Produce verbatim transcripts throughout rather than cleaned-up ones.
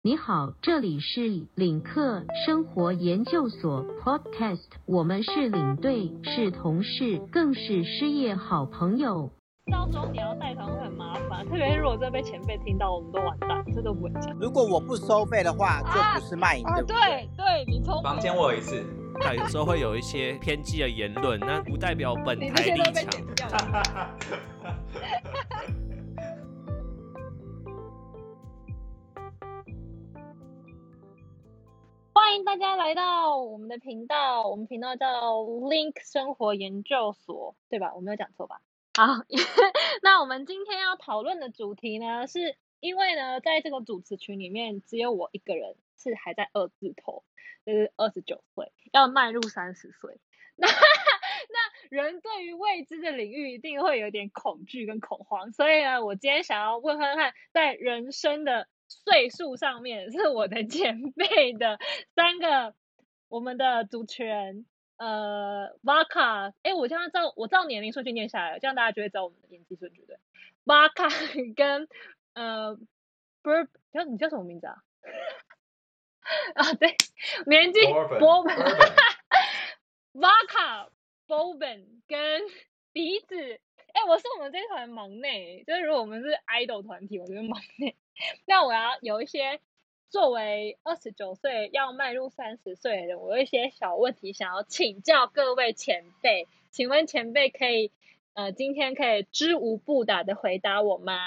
你好，这里是领克生活研究所 Podcast， 我们是领队，是同事，更是失业好朋友。 到时候你要带团会很麻烦，特别是如果这被前辈听到，我们都完蛋，这都不会讲。 如果我不收费的话，就不是卖淫， 啊、 对不对？ 对对，你从房间我有一次。 对，有时候会有一些偏激的言论，那不代表本台立场。 欢迎大家来到我们的频道，我们频道叫 Link 生活研究所，对吧？我没有讲错吧？好，那我们今天要讨论的主题呢，是因为呢，在这个主持群里面，只有我一个人是还在二字头，就是二十九岁，要迈入三十岁。那那人对于未知的领域一定会有点恐惧跟恐慌，所以呢，我今天想要问看看，在人生的岁数上面，是我的前辈的三个我们的主持人。呃 ，Vaka， 哎，我这样照我照年龄顺序念下来了，这样大家就会知道我们的年纪顺序对。Vaka 跟呃 ，Burb， 叫你叫什么名字啊？啊，对，年纪 Boban，Vaka、Boban 跟鼻子，哎，我是我们这一团忙内，就是如果我们是 idol 团体，我就是忙内。那我要有一些。作为二十九岁要迈入三十岁的人，我有一些小问题想要请教各位前辈，请问前辈可以呃今天可以知无不答的回答我吗？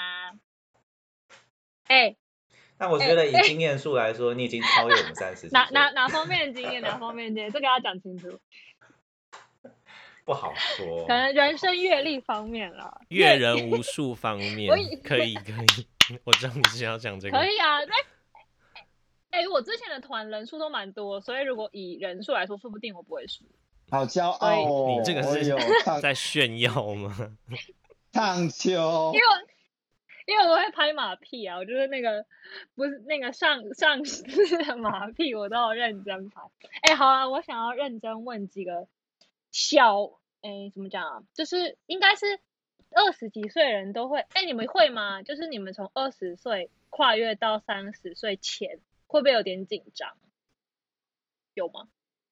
哎， 那我觉得以经验数来说，你已经超越我们三十。 哪哪哪方面的经验？哪方面的经验？这个要讲清楚。 不好说， 可能人生阅历方面啦， 阅人无数方面，可以可以，我知道你是要讲这个。 可以啊，那。哎、欸，我之前的团人数都蛮多，所以如果以人数来说，说不定我不会输。 好骄傲哦！ 你这个是在炫耀吗？ 唱秋， 因为我因为我会拍马屁啊，我就是那个不是那个上上司的马屁，我都要认真拍。哎、欸，好啊，我想要认真问几个小，哎、欸，怎么讲啊？就是应该是二十几岁的人都会，哎、欸，你们会吗？就是你们从二十岁跨越到三十岁前。会不会有点紧张？有吗？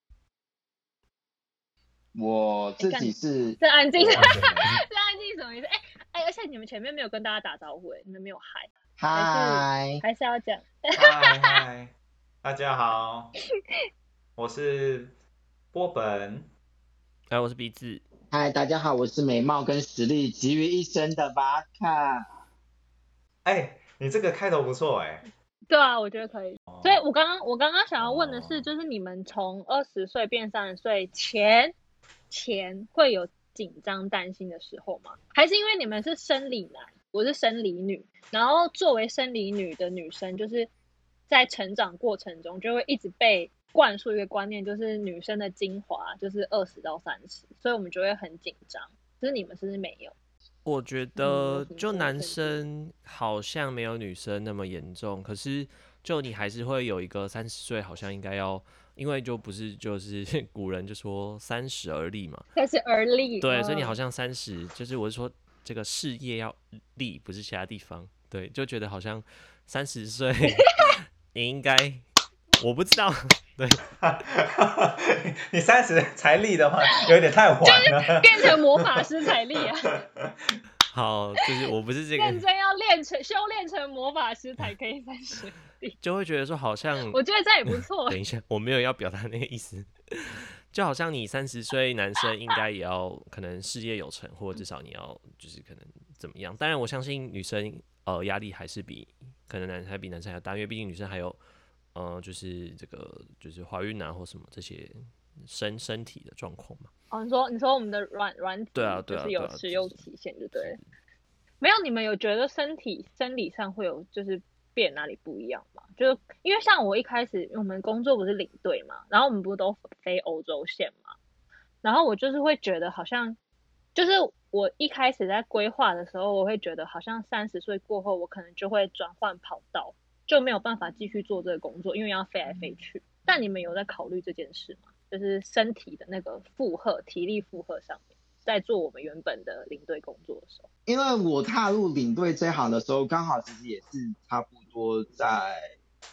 我自己是。 这安静，这安静什么意思？哎、欸、哎、欸，而且你们前面没有跟大家打招呼，哎，你们没有嗨， 嗨， 还是要讲。 嗨嗨，大家好，我是波本， 哎，我是鼻子。 嗨，大家好，我是美貌跟实力集于一身的Vaka。 哎，你这个开头不错哎。 对啊，我觉得可以。所以我刚刚我刚刚想要问的是，就是你们从二十岁变三十岁前前会有紧张担心的时候吗？还是因为你们是生理男，我是生理女，然后作为生理女的女生，就是在成长过程中就会一直被灌输一个观念，就是女生的精华就是二十到三十，所以我们就会很紧张。就是你们是不是没有？ 我觉得就男生好像没有女生那么严重，可是就你还是会有一个三十岁好像应该要，因为就不是就是古人就说三十而立嘛， 三十而立， 对，所以你好像三十，就是我是说这个事业要立，不是其他地方，对，就觉得好像三十岁你应该，我不知道。对， 你三十才立的话，有点太晚了。 就是变成魔法师才立啊。 好，就是我不是这个。 认真要练成修炼成魔法师才可以三十立。 就会觉得说好像， 我觉得这也不错。 等一下，我没有要表达那个意思。就好像你三十岁男生应该也要可能事业有成，或者至少你要就是可能怎么样。当然，我相信女生呃压力还是比可能男生还比男生还要大，因为毕竟女生还有。呃，就是这个，就是怀孕啊，或什么这些身身体的状况嘛。 哦，你说你说我们的软软体， 对啊，对啊， 就是有持有期限，就对了。没有，你们有觉得身体生理上会有就是变哪里不一样吗？就是因为像我一开始我们工作不是领队嘛，然后我们不是都飞欧洲线嘛，然后我就是会觉得好像，就是我一开始在规划的时候，我会觉得好像三十岁过后，我可能就会转换跑道。就没有办法继续做这个工作，因为要飞来飞去。但你们有在考虑这件事吗？就是身体的那个负荷、体力负荷上面，在做我们原本的领队工作的时候。 因为我踏入领队这行的时候，刚好其实也是差不多在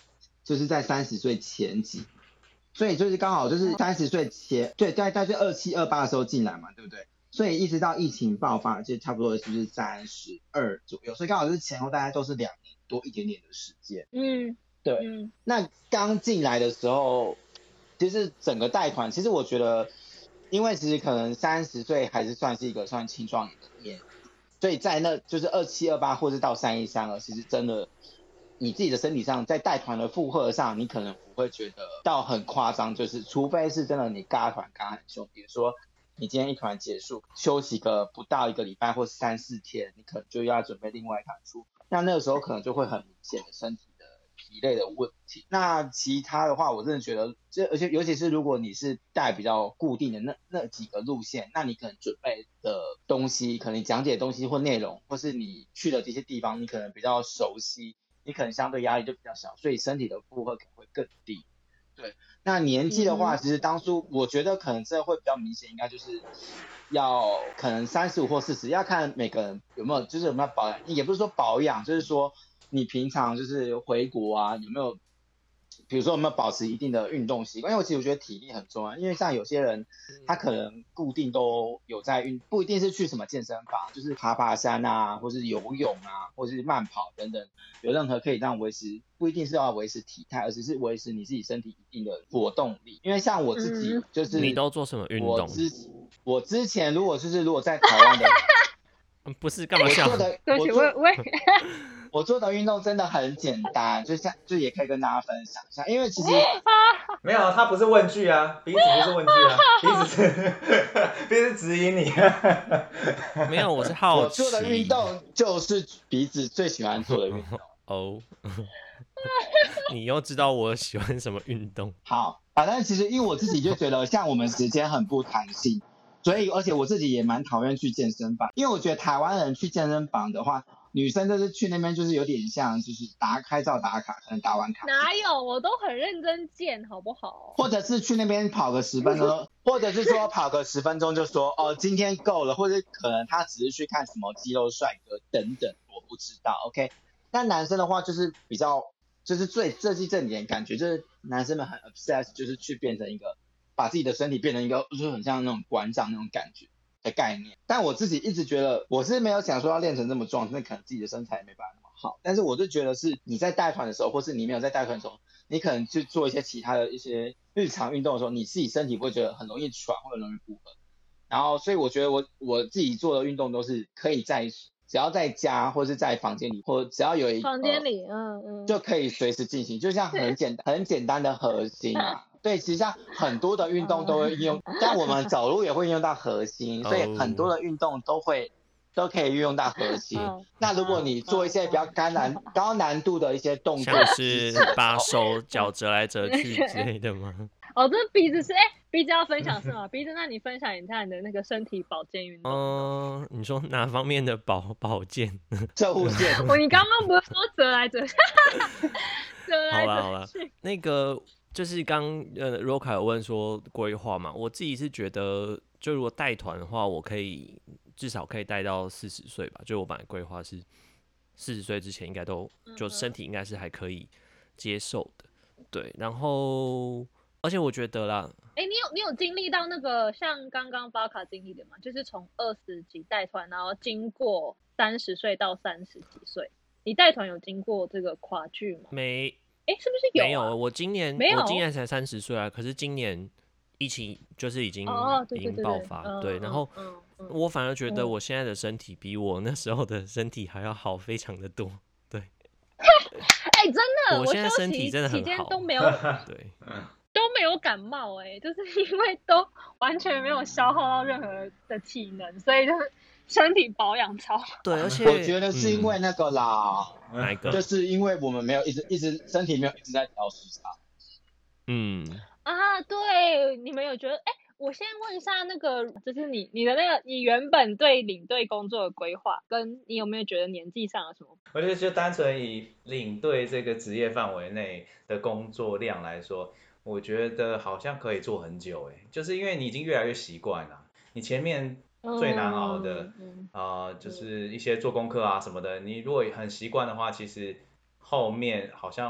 就是在三十岁前几，所以就是刚好就是三十岁前，对，在在这二七二八的时候进来嘛，对不对？所以一直到疫情爆发，就差不多就是三十二左右，所以刚好是前后大概都是两年多一点点的时间。 嗯， 对。 嗯， 那刚进来的时候，其实整个带团，其实我觉得，因为其实可能三十岁还是算是一个算青壮年的年纪，所以在那就是二七二八或是到三一三二，其实真的你自己的身体上，在带团的负荷上，你可能不会觉得到很夸张，就是除非是真的你嘎团嘎很凶，比如说你今天一团结束，休息个不到一个礼拜或三四天，你可能就要准备另外一团出，那那个时候可能就会很明显的身体的疲累的问题。那其他的话，我真的觉得，这而且尤其是如果你是带比较固定的那那几个路线，那你可能准备的东西，可能讲解的东西或内容，或是你去的这些地方，你可能比较熟悉，你可能相对压力就比较小，所以身体的负荷可能会更低。对，那年纪的话， 嗯其实当初我觉得可能这会比较明显，应该就是要可能三十五或四十，要看每个人有没有就是有没有保养，也不是说保养，就是说你平常就是回国啊有没有，比如说有没有保持一定的运动习惯，因为其实我觉得体力很重要，因为像有些人他可能固定都有在运，不一定是去什么健身房，就是爬爬山啊，或是游泳啊，或是慢跑等等，有任何可以让维持，不一定是要维持体态，而只是维持你自己身体一定的活动力。因为像我自己嗯就是你都做什么运动？ 我之我之前如果就是如果在台湾的不是干嘛我笑？ 做的对不起， 我做我我也我做的运动真的很简单，就像就也可以跟大家分享一下，因为其实没有，他不是问句啊，鼻子不是问句啊，鼻子是鼻子是指引你。 没有，我是好我奇。 做的运动就是鼻子最喜欢做的运动。 哦，你又知道我喜欢什么运动？ 好，反正其实因为我自己就觉得，像我们时间很不弹性，所以而且我自己也蛮讨厌去健身房，因为我觉得台湾人去健身房的话，女生就是去那边就是有点像就是打开照打卡，可能打完卡， 哪有，我都很认真健，好不好？ 或者是去那边跑个十分钟，或者是说跑个十分钟就说哦今天够了，或者可能他只是去看什么肌肉帅哥等等，我不知道。OK， 那男生的话就是比较就是最这季这点感觉就是男生们很 obsessed， 就是去变成一个把自己的身体变成一个就是很像那种馆长那种感觉的概念。但我自己一直觉得我是没有想说要练成这么壮，那可能自己的身材也没办法那么好。但是我就觉得是你在带团的时候，或是你没有在带团的时候，你可能去做一些其他的一些日常运动的时候，你自己身体会觉得很容易喘，或者容易不合。然后所以我觉得我我自己做的运动都是可以在只要在家或是在房间里，或只要有一房间里，嗯嗯， 就可以随时进行，就像很简单很简单的核心啊。对，其实像很多的运动都会运用，像我们走路也会运用到核心，所以很多的运动都会都可以运用到核心。 嗯那如果你做一些比较高难高难度的一些动作， 像是把手脚折来折去之类的吗？ 哦，这鼻子是哎、鼻子要分享是吗？鼻子，那你分享一下你的那个身体保健运动。 嗯、你说哪方面的保保健？ 射护线。 哦，你刚刚不是说折来折去？折来好啦好啦折去。 那个就是刚呃 Roca 有问说规划嘛，我自己是觉得，就如果带团的话，我可以至少可以带到四十岁吧。就我本来规划是四十岁之前应该都就身体应该是还可以接受的，对。然后而且我觉得啦， 哎、你有你有经历到那个像刚刚巴卡经历的吗？就是从二十几带团，然后经过三十岁到三十几岁，你带团有经过这个跨距吗？ 没哎、是不是有、啊？ 没有，我今年没有我今年才三十岁啊，可是今年疫情就是已经、 哦，对已对对对， 经爆发， 嗯、 对。然后嗯嗯我反而觉得嗯我现在的身体比我那时候的身体还要好，非常的多。对， 哎、真的， 我现在休息身体真的期很好间都没有对， 都没有感冒、哎，就是因为都完全没有消耗到任何的体能，所以就是身体保养超好。 对，而且我觉得是因为那个啦， 嗯、哪一个？ 就是因为我们没有一直一直身体没有一直在调时差。 嗯， 啊，对，你们有觉得？哎，我先问一下那个，就是你你的那个，你原本对领队工作的规划，跟你有没有觉得年纪上有什么？ 我觉得就单纯以领队这个职业范围内的工作量来说，我觉得好像可以做很久哎，就是因为你已经越来越习惯了，你前面最难熬的， 嗯呃，就是一些做功课啊什么的，你如果很习惯的话，其实后面好像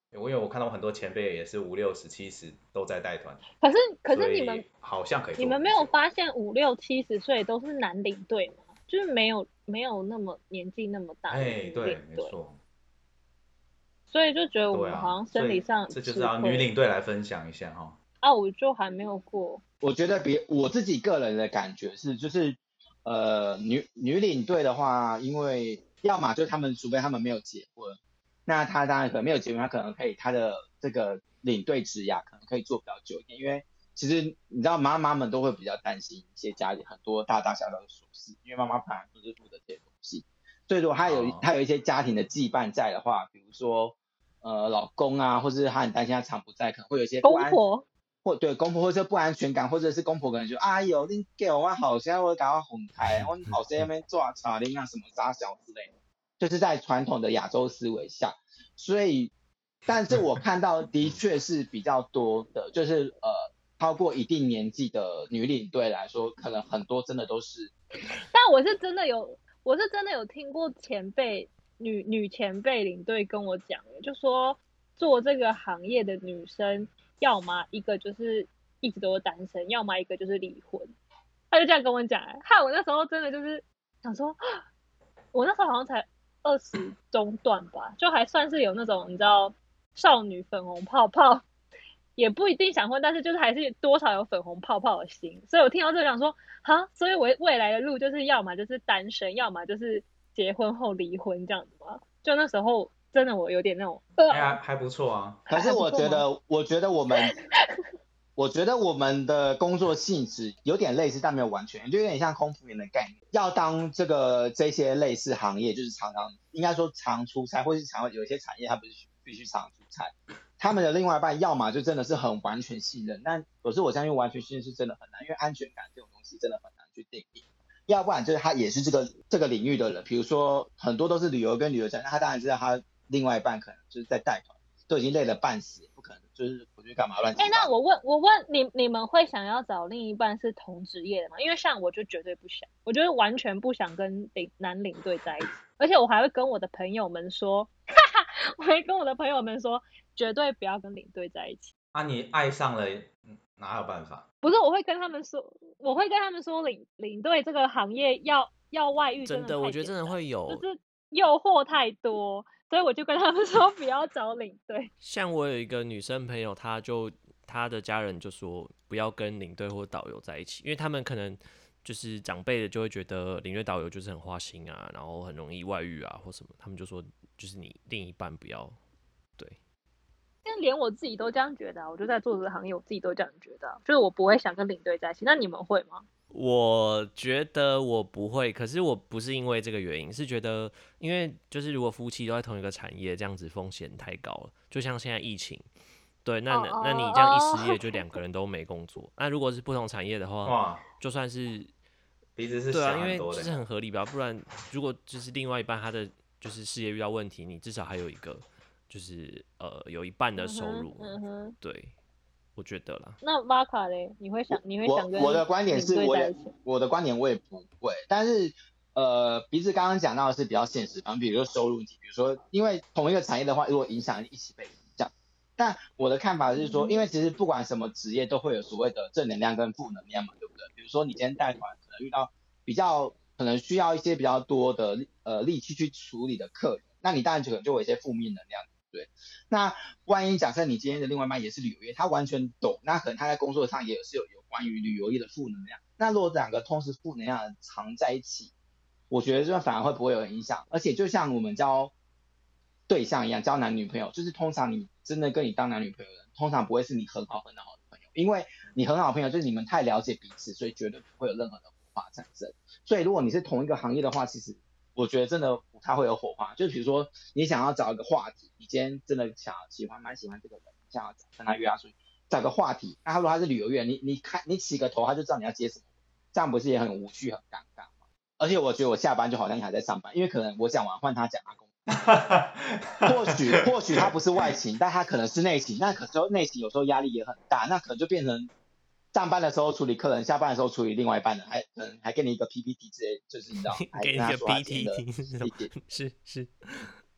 因为我看到很多前辈也是五六十、七十都在带团。 可是可是你们好像可以做， 你们没有发现五六七十岁都是男领队吗？就是没有没有那么年纪那么大的女领队。 哎，对，没错。 所以就觉得我们好像生理上、 啊、这就是要女领队来分享一下哈。 啊，我就还没有过。 我觉得比我自己个人的感觉是，就是呃女女领队的话，因为要么就是他们除非他们没有结婚，那他当然可能没有结婚，他可能可以他的这个领队职涯可能可以做比较久一点，因为其实你知道妈妈们都会比较担心一些家里很多大大小小的琐事，因为妈妈本来都是负责这些东西，所以如果他有他有一些家庭的羁绊在的话，比如说呃老公啊，或者是他很担心他常不在，可能会有一些不安公婆。 或对公婆或者不安全感，或者是公婆可能就哎呦你给我好现在我搞到哄抬，我好在那边做茶铃啊什么杂小之类的，就是在传统的亚洲思维下，所以但是我看到的确是比较多的，就是呃超过一定年纪的女领队来说，可能很多真的都是。 但我是真的有，我是真的有听过前辈女女前辈领队跟我讲，就说做这个行业的女生。要么一个就是一直都是单身，要么一个就是离婚，他就这样跟我讲、欸，害我那时候真的就是想说，我那时候好像才二十中段吧，就还算是有那种你知道少女粉红泡泡，也不一定想婚，但是就是还是多少有粉红泡泡的心，所以我听到这个想说，哈，所以我未来的路就是要么就是单身，要么就是结婚后离婚这样子嘛，就那时候。真的我有点那种， 哎、呃、还不错啊。 可是我觉得，我觉得我们，我觉得我们的工作性质有点类似，但没有完全，就有点像空服员的概念。要当这个这些类似行业，就是常常应该说常出差，或是常有一些产业它不是必须常出差，他们的另外一半要么就真的是很完全信任，但可是我相信完全信任是真的很难，因为安全感这种东西真的很难去定义。要不然就是他也是这个这个领域的人，比如说很多都是旅游跟旅游站，那他当然知道他。另外一半可能就是在带团，都已经累得半死，不可能就是我去干嘛乱七八糟。 哎、欸，那我问我问你，你们会想要找另一半是同职业的吗？因为像我就绝对不想，我就是完全不想跟领男领队在一起，而且我还会跟我的朋友们说，哈哈，我会跟我的朋友们说，绝对不要跟领队在一起。 啊，你爱上了，哪有办法？ 不是，我会跟他们说，我会跟他们说领领队这个行业要要外遇真的太简单， 真的，我觉得真的会有， 就是诱惑太多。所以我就跟他们说不要找领队。 像我有一个女生朋友，她就她的家人就说不要跟领队或导游在一起，因为他们可能就是长辈的就会觉得领队导游就是很花心啊，然后很容易外遇啊或什么，他们就说就是你另一半不要。对， 因为连我自己都这样觉得、啊，我就在做这个行业，我自己都这样觉得、啊，就是我不会想跟领队在一起。那你们会吗？ 我觉得我不会，可是我不是因为这个原因，是觉得因为就是如果夫妻都在同一个产业，这样子风险太高了。就像现在疫情，对，那、oh, 那你这样一失业，就两个人都没工作。那、oh. 如果是不同产业的话，就算是鼻子是对啊，因为就是很合理吧。不然如果就是另外一半他的就是事业遇到问题，你至少还有一个就是呃有一半的收入， 嗯哼， 对。我觉得啦， 那瓦卡嘞，你会想，你会想跟我我的观点是，我也我的观点我也不会，但是呃，鼻子刚刚讲到的是比较现实，比如说收入题，比如说因为同一个产业的话，如果影响力一起被影响，但我的看法是说，因为其实不管什么职业都会有所谓的正能量跟负能量嘛，对不对？比如说你今天带团可能遇到比较可能需要一些比较多的呃力气去处理的客人，那你当然可能就有一些负面能量。对，那万一假设你今天的另外一半也是旅游业，他完全懂，那可能他在工作上也是有有关于旅游业的负能量。那如果两个同时负能量藏在一起，我觉得这反而会不会有影响。而且就像我们交对象一样，交男女朋友，就是通常你真的跟你当男女朋友的人，通常不会是你很好很好的朋友，因为你很好的朋友就是你们太了解彼此，所以绝对不会有任何的火花产生。所以如果你是同一个行业的话，其实我觉得真的不太会有火花，就比如说你想要找一个话题，你今天真的想喜欢蛮喜欢这个人，想要跟他约他出去，找个话题。那他说他是旅游业，你你看你起个头，他就知道你要接什么，这样不是也很无趣很尴尬吗？而且我觉得我下班就好像你还在上班，因为可能我讲完换他讲他工作，或许或许他不是外勤，但他可能是内勤，那可是内勤有时候压力也很大，那可能就变成。上班的时候处理客人，下班的时候处理另外一半的，还可能还给你一个 P P T 之类，就是你知道， 给你一个 P P T 是是是，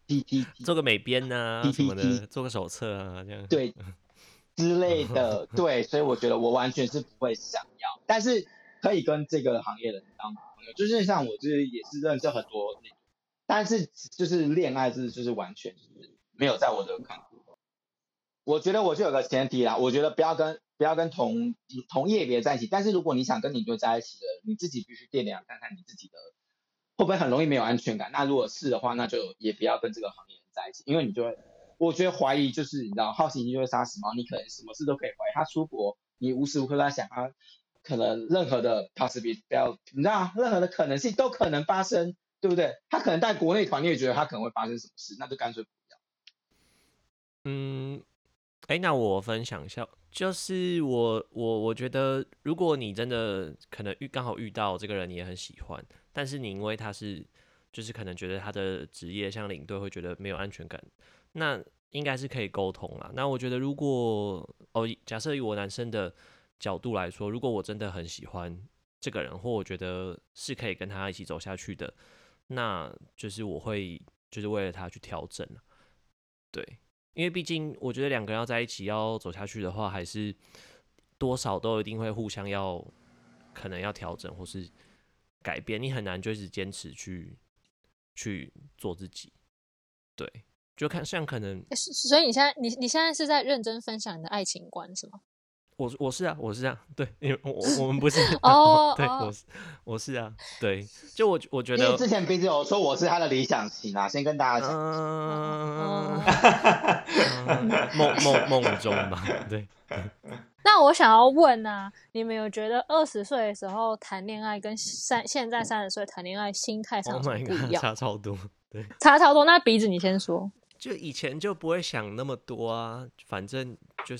P P T 做个美编啊 P P T 什么的，做个手册啊这样。 对之类的，对，所以我觉得我完全是不会想要，但是可以跟这个行业的人当朋友，就是像我就是也是认识很多，但是就是恋爱是就是完全就是没有在我的看法。我觉得我就有个前提啦，我觉得不要跟不要跟同同业别在一起，但是如果你想跟领队在一起的，你自己必须掂量看看你自己的会不会很容易没有安全感。那如果是的话，那就也不要跟这个行业人在一起，因为你就会，我觉得怀疑就是你知道，好奇心就会杀死猫，你可能什么事都可以怀疑。他出国，你无时无刻都在想他可能任何的 possibility， 不要你知道任何的可能性都可能发生，对不对？他可能在国内团，你也觉得他可能会发生什么事，那就干脆不要。 嗯。哎，那我分享一下，就是我我我觉得，如果你真的可能遇刚好遇到这个人，你也很喜欢，但是你因为他是就是可能觉得他的职业像领队会觉得没有安全感，那应该是可以沟通啦。那我觉得如果哦，假设以我男生的角度来说，如果我真的很喜欢这个人，或我觉得是可以跟他一起走下去的，那就是我会就是为了他去调整，对。因为毕竟，我觉得两个人要在一起要走下去的话，还是多少都一定会互相要可能要调整或是改变。你很难就一直坚持去去做自己，对，就看像可能。 所以你现在你你现在是在认真分享你的爱情观是吗？ 我我是啊，我是啊，对，因为我我们不是哦， 对，我是我是啊，对，就我我觉得， 因为之前鼻子有说我是他的理想型啊，先跟大家讲， 嗯，梦梦梦中吧，对。 那我想要问啊，你们有觉得二十岁的时候谈恋爱跟三现在三十岁谈恋爱心态上有什么不一样？ Oh my God, 差超多，对， 差超多。那鼻子你先说。 就以前就不会想那么多啊，反正就是，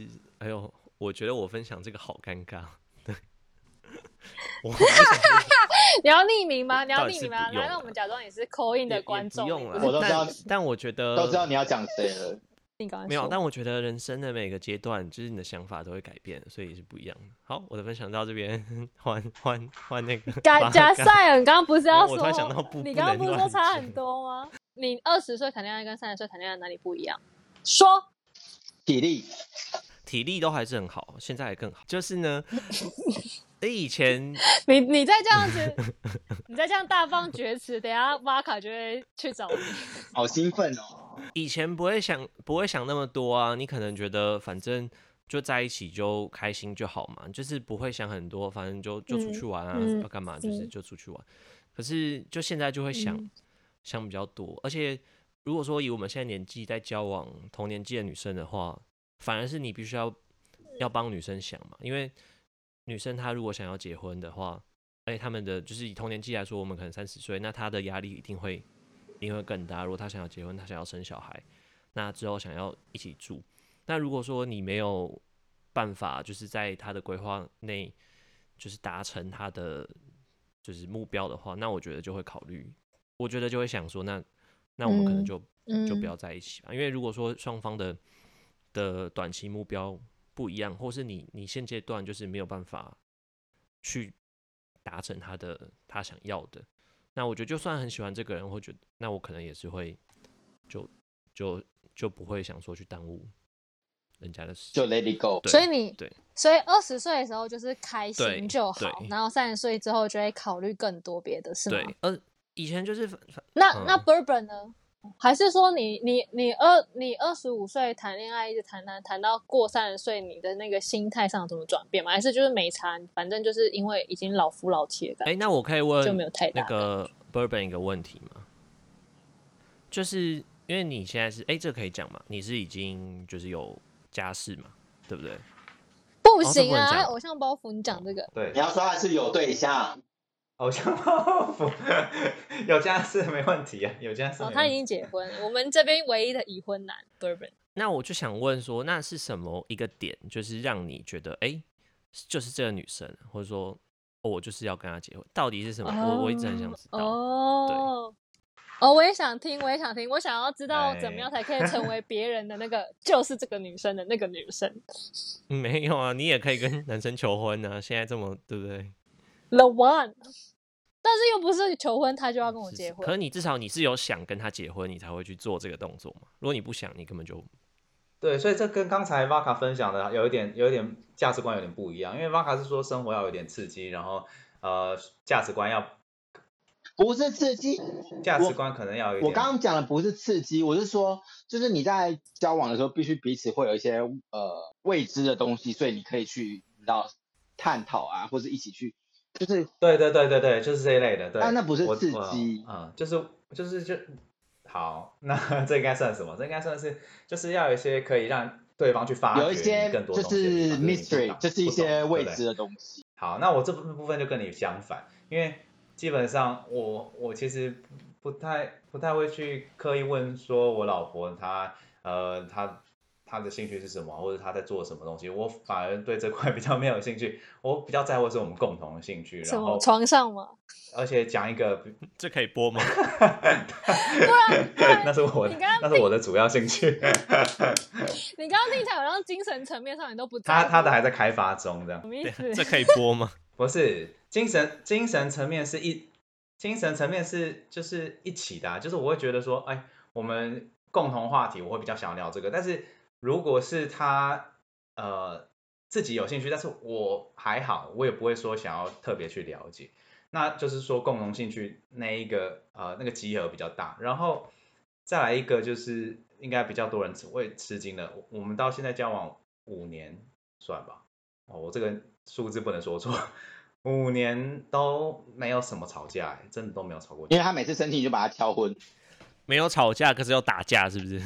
哎呦。我觉得我分享这个好尴尬，对。我你要匿名吗？你要匿名吗？来，让我们假装你是 call in 的观众。 不用了， 我都知道。 但我觉得都知道你要讲谁了。 你刚刚没有，但我觉得人生的每个阶段，就是你的想法都会改变，所以是不一样的。好，我的分享到这边，换换换那个。 假假赛尔，你刚刚不是要说？ 我突然想到不， 你刚刚不是说差很多吗？你二十岁谈恋爱跟三十岁谈恋爱哪里不一样？说。 体力。 体力都还是很好，现在还更好。就是呢，以前你你再这样子，你再这样大放厥词，等一下瓦卡就会去找你。 好兴奋哦！ 以前不会想不会想那么多啊，你可能觉得反正就在一起就开心就好嘛，就是不会想很多，反正就就出去玩啊，嗯、要干嘛就是就出去玩。嗯、可是就现在就会想、嗯、想比较多，而且如果说以我们现在年纪在交往同年纪的女生的话。反而是你必须要要帮女生想嘛，因为女生她如果想要结婚的话，哎，他们的就是以同年纪来说，我们可能三十岁，那她的压力一定会一定会更大。如果她想要结婚，她想要生小孩，那之后想要一起住，那如果说你没有办法，就是在她的规划内，就是达成她的就是目标的话，那我觉得就会考虑，我觉得就会想说，那那我们可能就、嗯、就不要在一起吧，因为如果说双方的的短期目标不一样，或是你你现阶段就是没有办法去达成他的他想要的，那我觉得就算很喜欢这个人，或觉得那我可能也是会就就就不会想说去耽误人家的事， 就 let it go。 所以你对， 所以二十岁的时候就是开心就好，然后三十岁之后就会考虑更多别的，是吗？ 对，呃，以前就是那、嗯、那 Bourbon 呢？还是说你你你二你二十五岁谈恋爱一直谈谈谈到过三十岁，你的那个心态上有什么转变吗？还是就是没差，反正就是因为已经老夫老妻的感觉？ 哎，那我可以问就没有太大那个 Bourbon 一个问题吗？就是因为你现在是哎，这可以讲嘛？你是已经就是有家室嘛，对不对？ 不行啊，偶像包袱，你讲这个， 对， 你要说他是有对象。 偶像包袱有家室没问题啊，有家室。哦， 他已经结婚，我们这边唯一的已婚男 Bourbon。 那我就想问说，那是什么一个点，就是让你觉得，哎、欸，就是这个女生，或者说，哦，我就是要跟她结婚，到底是什么？哦、我我一直很想知道。 哦，对，哦，我也想听，我也想听，我想要知道怎么样才可以成为别人的那个，就是这个女生的那个女生。 没有啊，你也可以跟男生求婚啊，现在这么对不对 ？The one。 但是又不是求婚他就要跟我结婚。 可是你至少你是有想跟他结婚，你才会去做这个动作嘛。如果你不想，你根本就对，所以这跟刚才 Vaka 分享的有一点有一点价值观有点不一样，因为 Vaka 是说生活要有点刺激，然后呃价值观要不是刺激， 价值观可能要有一点。 我刚刚讲的不是刺激，我是说，就是你在交往的时候，必须彼此会有一些呃未知的东西，所以你可以去你知道探讨啊，或者一起去，就是对对对对对，就是这一类的。对， 但那不是刺激， 嗯，就是就是就好，那这应该算什么？这应该算是就是要有一些可以让对方去发掘有一些更多就东西的是 mystery， 就是一些未知的的东西。 好，那我这部分就跟你相反，因为基本上我我其实不太不太会去刻意问说我老婆她呃她她的兴趣是什么，或者她在做什么东西，我反而对这块比较没有兴趣，我比较在乎是我们共同的兴趣。 什然后么床上吗？ 而且讲一个， 这可以播吗？ 不然不然那是我你刚刚那是我的主要兴趣。 你刚刚听起来好像精神层面上你都不在乎。 他他的还在开发中，这样什。么意思？ 这可以播吗？ 不是精神精神层面是一精神层面是就是一起的、啊，就是我会觉得说，哎，我们共同话题我会比较想要聊这个，但是如果是他呃自己有兴趣，但是我还好，我也不会说想要特别去了解，那就是说共同兴趣那一个呃那个集合比较大，然后再来一个就是应该比较多人会吃惊的，我们到现在交往五年算吧，哦，我这个数字不能说错。五年都没有什么吵架，真的都没有吵过架。 因为他每次生气你就把他敲昏， 没有吵架，可是有打架，是不是？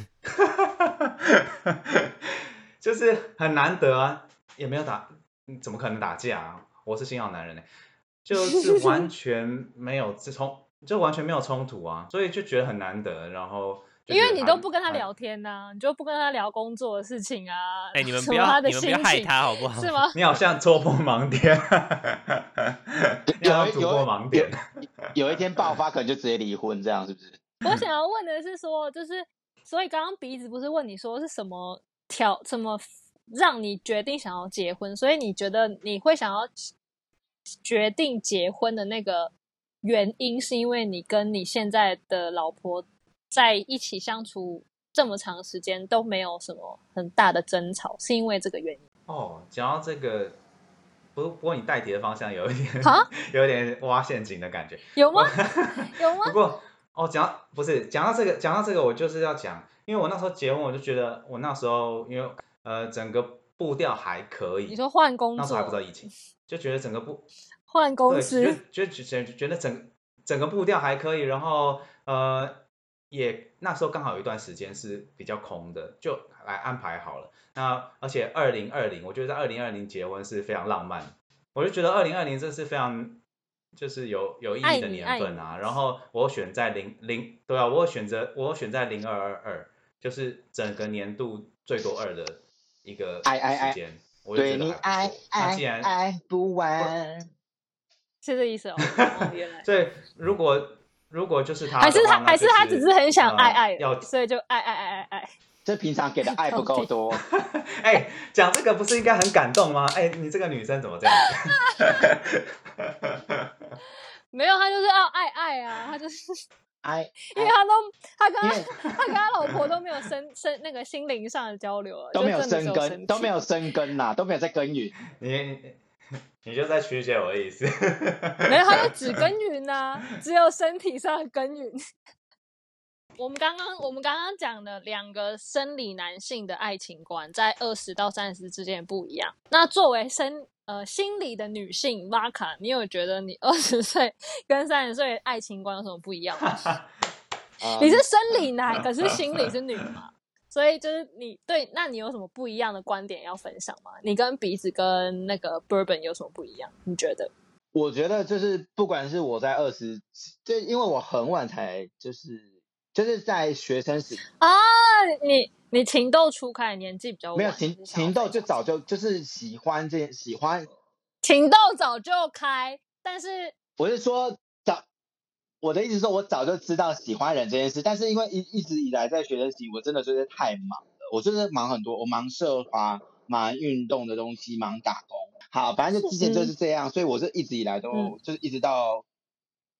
就是很难得啊，也没有打，怎么可能打架啊？我是新好男人呢、欸，就是完全没有冲，就完全没有冲突啊，所以就觉得很难得。然后因为你都不跟他聊天呐、啊，你就不跟他聊工作的事情啊。 哎、欸，你们不要，你们不要害他好不好？ 是吗？ 你好像戳破盲点，你好像突破盲点。 有一天爆发，可能就直接离婚，这样是不是？ 我想要问的是说，就是所以刚刚鼻子不是问你说是什么条什么让你决定想要结婚，所以你觉得你会想要决定结婚的那个原因，是因为你跟你现在的老婆在一起相处这么长时间都没有什么很大的争吵，是因为这个原因？ 哦，讲到这个，不不过你带题的方向有一点有点挖陷阱的感觉， 有吗？有吗？ 不过哦，讲不是讲到这个，讲到这个，我就是要讲，因为我那时候结婚，我就觉得我那时候因为呃整个步调还可以。 你说换工作？ 那时候还不知道疫情，就觉得整个步换公司， 对，就就觉觉得整整个步调还可以，然后呃也那时候刚好有一段时间是比较空的，就来安排好了。那而且二零二零，我觉得在二零二零结婚是非常浪漫，我就觉得二零二零这是非常。就是有有意义的年份啊，然后我选在零零，对啊，我选择我选在零二二二，就是整个年度最多二的一个时间，我就觉得还不错。 爱那既然爱不完， 是这意思哦。哦原来。 所以如果如果就是他， 还是他，还是他只是很想爱爱， 呃、要所以就爱爱爱爱爱。 这平常给的爱不够多。 哎欸，讲这个不是应该很感动吗？哎、欸，你这个女生怎么这样子？ 没有，他就是要爱爱啊，他就是爱， 因为他都他跟他他跟他老婆都没有生生那个心灵上的交流了， 都没有生根，都没有生根呐，都没有在耕耘。 你你就在曲解我的意思？ 没有，他就只耕耘啊，只有身体上的耕耘。我们刚刚我们刚刚讲的两个生理男性的爱情观，在二十到三十之间不一样。那作为生呃心理的女性 Vaka， 你有觉得你二十岁跟三十岁的爱情观有什么不一样吗？你是生理男，可是心理是女嘛？所以就是你对，那你有什么不一样的观点要分享吗？你跟鼻子跟那个 Bourbon 有什么不一样？你觉得？ 我觉得就是不管是我在二十，就因为我很晚才就是。就是在学生时啊，你你情窦初开，年纪比较晚， 没有情情窦就早就就是喜欢这喜欢， 情窦早就开，但是我是说早，我的意思是说我早就知道喜欢人这件事，但是因为一一直以来在学生时，我真的就是太忙了，我就是忙很多，我忙社团，忙运动的东西，忙打工，好，反正就之前就是这样，嗯、所以我是一直以来都、嗯、就是一直到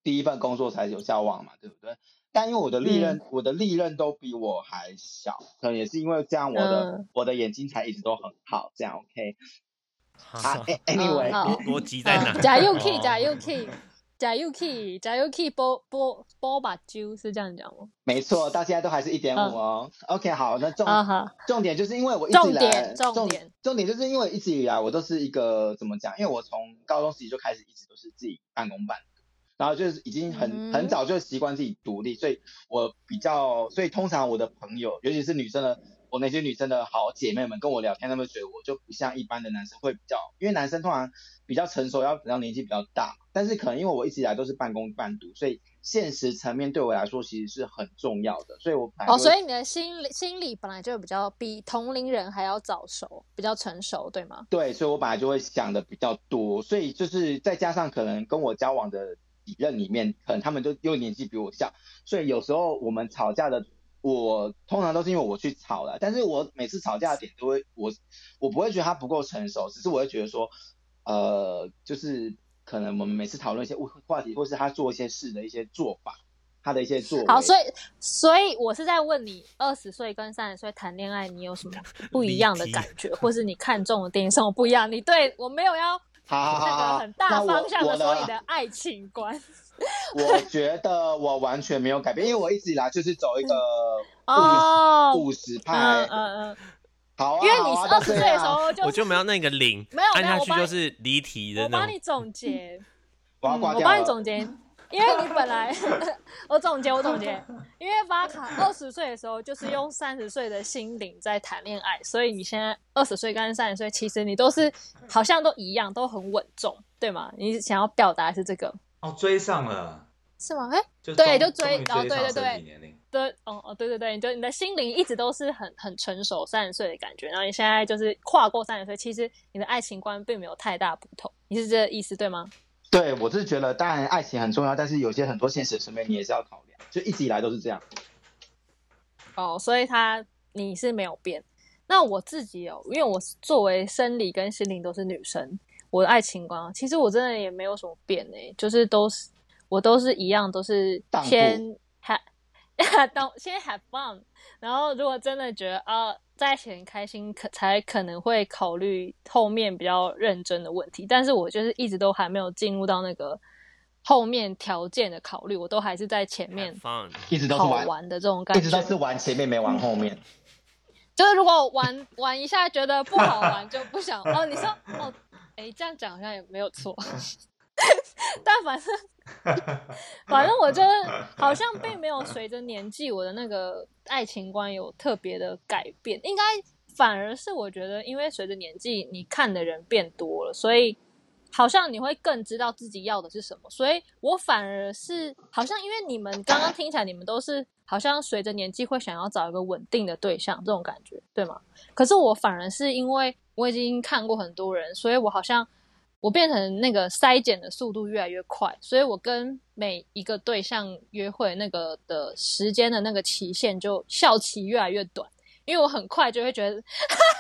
第一份工作才有交往嘛，对不对？但因为我的历任、嗯、我的历任都比我还小，可能也是因为这样我的、嗯、我的眼睛才一直都很好，这样 OK。啊 ，anyway，、 嗯、逻逻辑在哪？ 假 Yuki， 假 Yuki。假 Yuki， 假 Yuki 波波波把揪是这样讲吗？ 没错，到现在都还是一点五哦。OK， 好，那重、 uh-huh. 重点就是因为我一直以来重点重点重点就是因为一直以来我都是一个怎么讲？因为我从高中时期就开始一直都是自己半工半读，然后就是已经很、嗯、很早就习惯自己独立，所以我比较，所以通常我的朋友，尤其是女生的。我那些女生的好姐妹们跟我聊天，她们觉得我就不像一般的男生会比较，因为男生通常比较成熟，要比较年纪比较大，但是可能因为我一直以来都是半工半读，所以现实层面对我来说其实是很重要的，所以我哦，所以你的心理心理本来就比较比同龄人还要早熟，比较成熟，对吗？ 对，所以我本来就会想的比较多，所以就是再加上可能跟我交往的几任里面，可能他们都又年纪比我小，所以有时候我们吵架的。我通常都是因为我去吵了，但是我每次吵架的点都会，我我不会觉得他不够成熟，只是我会觉得说，呃，就是可能我们每次讨论一些话题，或是他做一些事的一些做法，他的一些作为。 好，所以所以我是在问你，二十岁跟三十岁谈恋爱，你有什么不一样的感觉，或是你看中的电影什么不一样？你对我没有要那个很大方向的说你的爱情观。 我觉得我完全没有改变，因为我一直以来就是走一个务实派。 嗯嗯嗯。 好啊， 因为你二十岁的时候就、 我就没有那个零， 没有按下去就是离题的那种。 我帮你总结， 我要挂掉了、 嗯。我帮你总结，因为你本来我总结我总结，因为巴卡二十岁的时候就是用三十岁的心灵在谈恋爱，所以你现在二十岁跟三十岁，其实你都是好像都一样，都很稳重，对吗？你想要表达的是这个。 哦，追上了， 是吗？哎、欸，对，就追，然后对对对，对，哦哦，对对对，你就你的心灵一直都是很很成熟，三十岁的感觉，然后你现在就是跨过三十岁，其实你的爱情观并没有太大不同，你是这个意思对吗？ 对，我是觉得，当然爱情很重要，但是有些很多现实层面你也是要考量，就一直以来都是这样。 哦，所以他你是没有变。那我自己哦，因为我作为生理跟心灵都是女生。我的爱情观，其实我真的也没有什么变诶、欸，就是都是我都是一样，都是先 have 先 have fun， 然后如果真的觉得啊在一起很开心，可才可能会考虑后面比较认真的问题。但是我就是一直都还没有进入到那个后面条件的考虑，我都还是在前面一直都是好玩的这种感觉， 一直都是玩前面没玩后面。 就是如果玩玩一下觉得不好玩就不想哦，你说哦。哎，这样讲好像也没有错，但反正反正我就是好像并没有随着年纪我的那个爱情观有特别的改变，应该反而是我觉得因为随着年纪你看的人变多了，所以好像你会更知道自己要的是什么，所以我反而是好像因为你们刚刚听起来你们都是好像随着年纪会想要找一个稳定的对象这种感觉，对吗？可是我反而是因为我已经看过很多人，所以我好像我变成那个筛检的速度越来越快，所以我跟每一个对象约会那个的时间的那个期限就效期越来越短，因为我很快就会觉得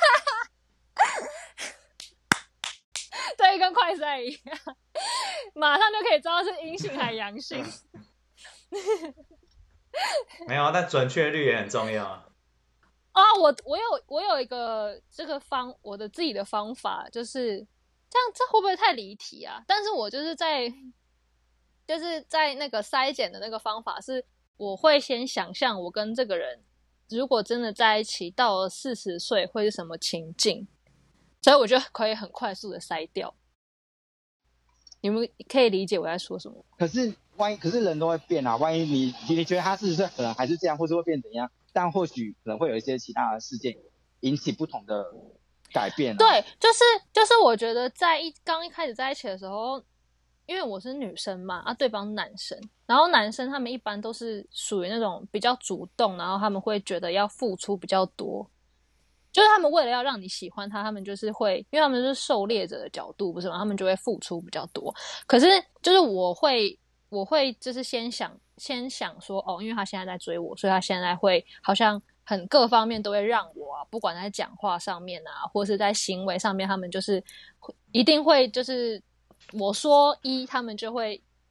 对，跟快筛一样，马上就可以知道是阴性还阳性没有，但准确率也很重要啊。 啊，我我有我有一个这个方我的自己的方法，就是这样，这会不会太离题啊？但是我就是在就是在那个筛检的那个方法是，我会先想象我跟这个人如果真的在一起，到了四十岁会是什么情境，所以我就可以很快速的筛掉。你们可以理解我在说什么？ 可是万一，可是人都会变啊，万一你你觉得他四十岁可能还是这样，或是会变怎样？但或许可能会有一些其他的事件引起不同的改变、啊。 对，就是就是我觉得在一刚一开始在一起的时候，因为我是女生嘛，啊对方男生，然后男生他们一般都是属于那种比较主动，然后他们会觉得要付出比较多，就是他们为了要让你喜欢他，他们就是会，因为他们是狩猎者的角度，不是吗？他们就会付出比较多。可是就是我会我会就是先想。先想说哦，因为他现在在追我，所以他现在会好像很各方面都会让我啊，不管在讲话上面啊，或是在行为上面，他们就是一定会就是我说一，他们就会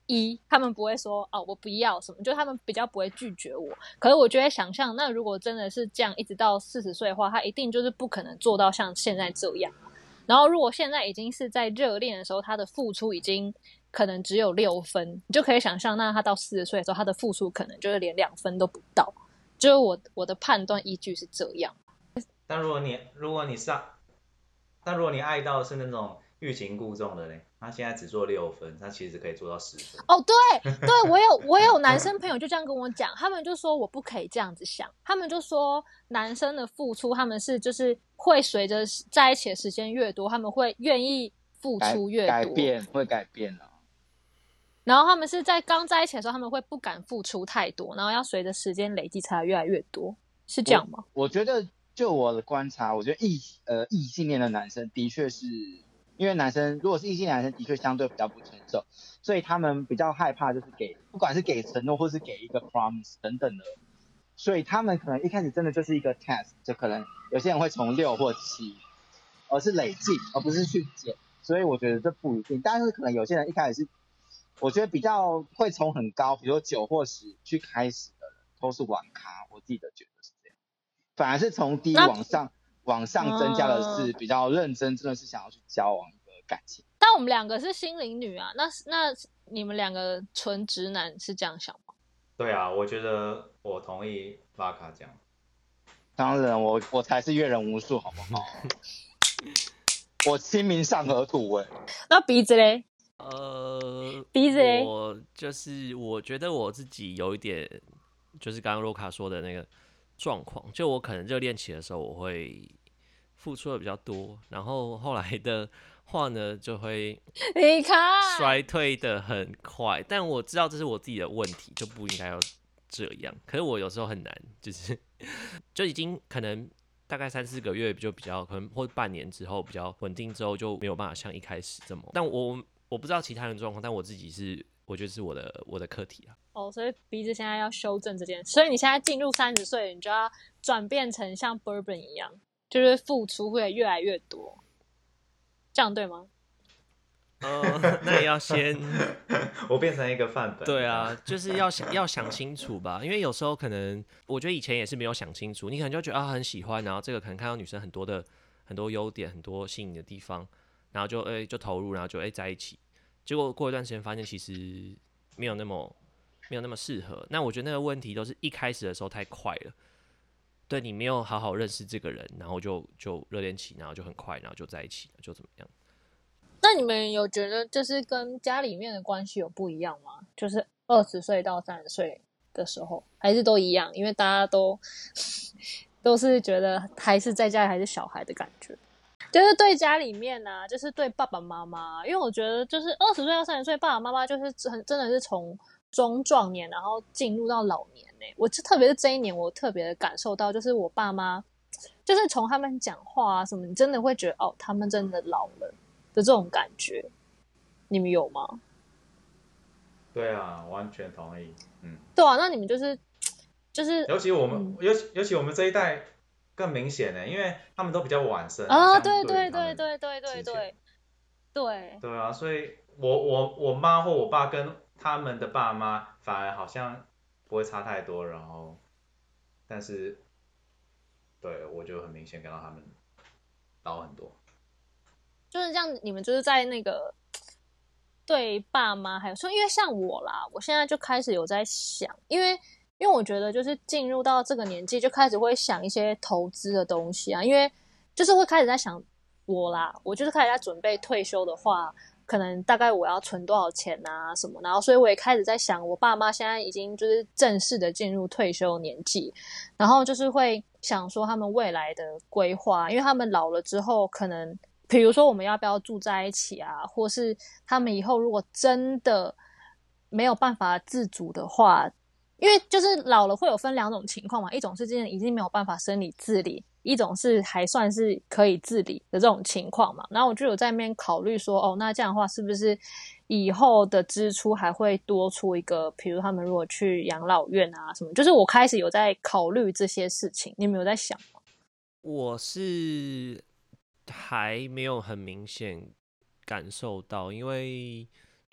一，他们不会说哦我不要什么，就他们比较不会拒绝我。可是我就会想象，那如果真的是这样一直到四十岁的话，他一定就是不可能做到像现在这样。然后如果现在已经是在热恋的时候，他的付出已经可能只有六分，你就可以想象，那他到四十岁的时候，他的付出可能就是连两分都不到。就是我我的判断依据是这样。 但如果你如果你上，但如果你爱到的是那种欲擒故纵的嘞，他现在只做六分，他其实可以做到十分。 哦，对对，我有我有男生朋友就这样跟我讲，他们就说我不可以这样子想，他们就说男生的付出，他们是就是会随着在一起的时间越多，他们会愿意付出越多， 改变会改变啊。 然后他们是在刚在一起的时候，他们会不敢付出太多，然后要随着时间累积才越来越多，是这样吗？ 我, 我觉得就我的观察，我觉得异呃异性恋的男生的确是，因为男生如果是异性恋男生的确相对比较不成熟，所以他们比较害怕就是给不管是给承诺或是给一个 promise 等等的，所以他们可能一开始真的就是一个 test， 就可能有些人会从六或七，而是累进，而不是去减，所以我觉得这不一定，但是可能有些人一开始是。我觉得比较会从很高，比如说九或十去开始的人，都是网咖，我自己的觉得是这样。反而是从低往上往上增加的是比较认真，真的是想要去交往一个感情。 但我们两个是心灵女啊，那那你们两个纯直男是这样想吗？ 对啊，我觉得我同意巴卡讲。 当然我，我我才是阅人无数，好不好？我清明上河图哎。 那鼻子嘞？ 呃， 鼻子嘞？ 我就是我觉得我自己有一点，就是刚刚洛卡说的那个状况，就我可能热恋期的时候，我会付出的比较多，然后后来的话呢，就会你看衰退的很快。但我知道这是我自己的问题，就不应该要这样。可是我有时候很难，就是就已经可能大概三四个月就比较可能，或半年之后比较稳定之后，就没有办法像一开始这么。但我我不知道其他人状况，但我自己是我觉得是我的我的课题啊。 哦，所以鼻子现在要修正这件事，所以你现在进入三十岁，你就要转变成像 Bourbon 一样，就是付出会越来越多，这样对吗？ 呃，那也要先我变成一个范本。 对啊，就是要想要想清楚吧，因为有时候可能我觉得以前也是没有想清楚，你可能就觉得啊很喜欢，然后这个可能看到女生很多的很多优点，很多吸引的地方，然后就哎、欸、就投入，然后就哎、欸、在一起，结果过一段时间发现其实没有那么没有那么适合。那我觉得那个问题都是一开始的时候太快了，对你没有好好认识这个人，然后就就热恋期，然后就很快，然后就在一起了，就怎么样？ 那你们有觉得就是跟家里面的关系有不一样吗？就是二十岁到三十岁的时候，还是都一样？因为大家都都是觉得还是在家里还是小孩的感觉。就是对家里面啊，就是对爸爸妈妈，因为我觉得就是二十岁到三十岁，爸爸妈妈就是很真的是从中壮年，然后进入到老年呢、欸。我就特别是这一年，我特别的感受到，就是我爸妈，就是从他们讲话啊什么，你真的会觉得哦，他们真的老了的这种感觉，你们有吗？ 对啊，完全同意。嗯， 对啊，那你们就是就是， 尤其我们， 嗯、 尤其尤其我们这一代更明显呢，因为他们都比较晚生啊， 对对对对对对对对对， 对啊，所以我我我妈或我爸跟他们的爸妈反而好像不会差太多，然后但是对我就很明显感到他们老很多。 就是这样，你们就是在那个对爸妈还有说，因为像我啦，我现在就开始有在想，因为因为我觉得就是进入到这个年纪，就开始会想一些投资的东西啊，因为就是会开始在想我啦，我就是开始在准备退休的话，可能大概我要存多少钱啊什么，然后所以我也开始在想，我爸妈现在已经就是正式的进入退休年纪，然后就是会想说他们未来的规划，因为他们老了之后可能。比如说我们要不要住在一起啊，或是他们以后如果真的没有办法自主的话，因为就是老了会有分两种情况嘛，一种是真的已经没有办法生理自理，一种是还算是可以自理的这种情况嘛。然后我就有在那边考虑说，哦，那这样的话是不是以后的支出还会多出一个，比如他们如果去养老院啊什么，就是我开始有在考虑这些事情，你们有在想吗？ 我是还没有很明显感受到，因为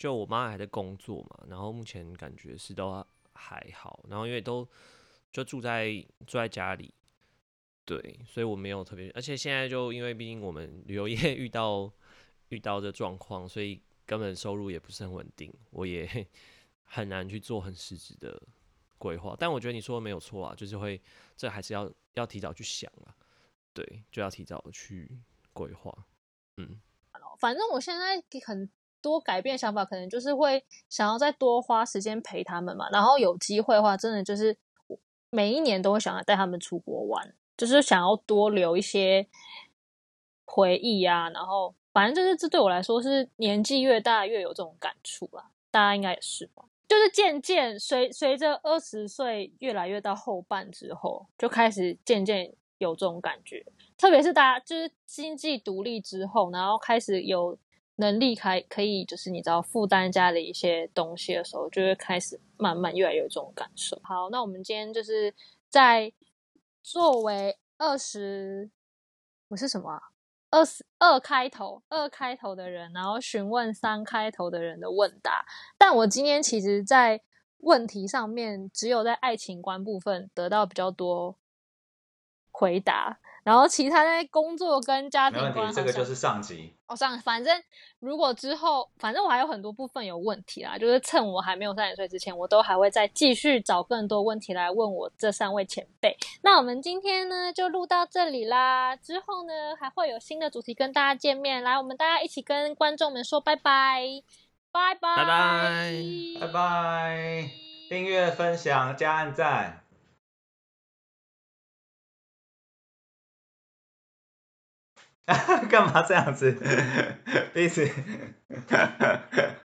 就我妈还在工作嘛，然后目前感觉是都还好，然后因为都就住在住在家里，对，所以我没有特别，而且现在就因为毕竟我们旅游业遇到遇到这状况，所以根本收入也不是很稳定，我也很难去做很实质的规划。但我觉得你说的没有错啊，就是会这还是要要提早去想啊，对，就要提早去规划，嗯。 反正我现在很多改变想法，可能就是会想要再多花时间陪他们嘛，然后有机会的话，真的就是每一年都会想要带他们出国玩，就是想要多留一些回忆啊，然后反正就是这对我来说是年纪越大越有这种感触啊，大家应该也是吧。就是渐渐随随着二十岁越来越到后半之后，就开始渐渐有这种感觉，特别是大家就是经济独立之后，然后开始有能力开可以就是你知道负担家里一些东西的时候，就会开始慢慢越来越有这种感受。好，那我们今天就是在作为二十，我是什么啊？二十二开头，二开头的人，然后询问三开头的人的问答。但我今天其实在问题上面，只有在爱情观部分得到比较多回答，然后其他在工作跟家庭观， 没问题，这个就是上集。 哦，上，反正如果之后，反正我还有很多部分有问题啦，就是趁我还没有三十岁之前，我都还会再继续找更多问题来问我这三位前辈。那我们今天呢就录到这里啦，之后呢还会有新的主题跟大家见面，来，我们大家一起跟观众们说拜拜，拜拜， 拜拜， 拜拜，订阅、分享、加按赞。干嘛这样子？彼此